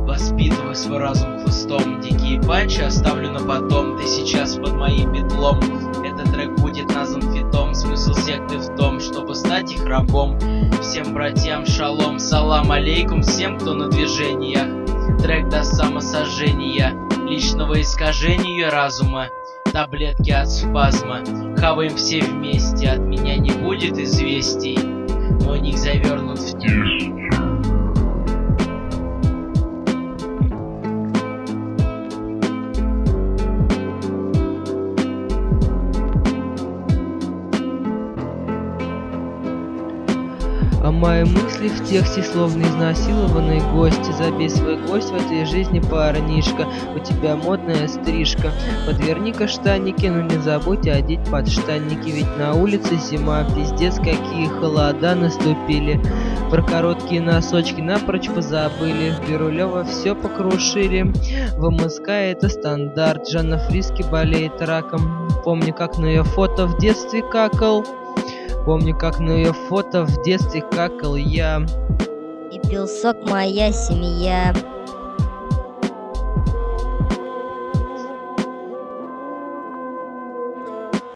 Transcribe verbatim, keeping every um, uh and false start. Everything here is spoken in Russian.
Воспитывай свой разум хвостом. Дикие панчи оставлю на потом. Ты сейчас под моим битлом. Этот трек будет назван фитом. Смысл секты в том, чтобы стать их рабом. Всем братьям шалом, салам алейкум. Всем, кто на движениях. Трек до самосожжения, личного искажения разума. Таблетки от спазма. Хаваем все вместе. От меня не будет известий. Мой ник завернут в тишь. А мои мысли в тексте словно изнасилованные гости. Забей свой гость в этой жизни, парнишка. У тебя модная стрижка. Подверни-ка штанники, но не забудь одеть подштанники. Ведь на улице зима, пиздец, какие холода наступили. Про короткие носочки напрочь позабыли. В Бирюлево все покрушили. В МСК это стандарт. Жанна Фриски болеет раком. Помню, как на ее фото в детстве какал. Помню, как на ее фото в детстве какал я. И пил сок моя семья.